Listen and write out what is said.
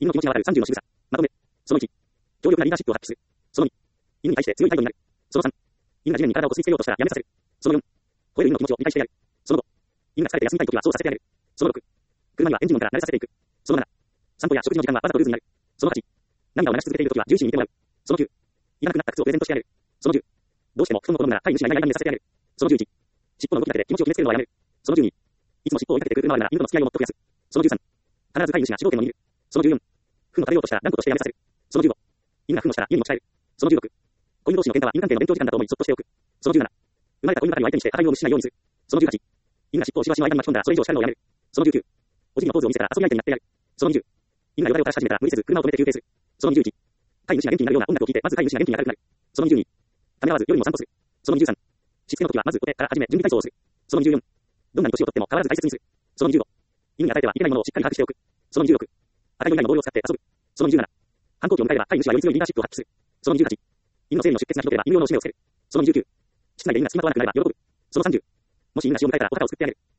犬の気持ちがわかる30の仕草。まとめ。その1。強力なリーダーシップを発揮する。その2。犬に対して強い態度になる。その3。犬が地面に体をこすりつけようとしたらやめさせる。その4。吠える犬の気持ちを理解してやる。その5。犬が疲れて休みたいときは操作させてあげる。その6。車にはエンジン音から慣れさせていく。その7。散歩や食事の時間はわざとルーズになる。その8。涙を流し続けているときはジューシーに見てもらう。その9。いらなくなった靴をプレゼントしてあげる。その10。どうしても布団の子供なら飼い主がいない間に寝させてあげる。その11。尻尾の動きだけで気持ちを決めつけるのはやめる。その12。いつも尻尾を追いかけてくる馬なら犬との付き合いをもっと増やす。その13。必ず飼い主が主導権を握る。その14。糞を食べようとしたら断固としてやめさせる。その15。犬が糞をしたら家に持ち帰る。その16。子犬同士の喧嘩は犬関係の勉強時間だと思いそっとしておく。その17。生まれた子犬ばかりを相手にして戦いを無視しないようにする。その18。犬が尻尾をしばしの間に巻き込んだらそれ以上叱るのをやめる。その19。お辞儀のポーズを見せたら遊び相手になってやる。その20。犬がよだれを垂らし始めたら無理せず車を止めて休憩する。その21。飼い主が元気になるような音楽を聴いてまず飼い主が元気に明るくなる。その22。ためらわず夜にも散歩する。その23。しつけの時はまずお手から始め準備体操をする。その24。どんなに年をとっても変わらず大切にする。その25。犬に与えてはいけないものをしっかり把握しておく。その26。赤い以外のボールを使って遊ぶ。その27。反抗期を迎えれば飼い主はより強いリーダーシップを発揮する。その28。犬の生理の出血がひどければ犬用の締めをつける。その29。室内で犬が隙間とわなくなれば喜ぶ。その30。もし犬が死を迎えたらお墓を作ってあげる。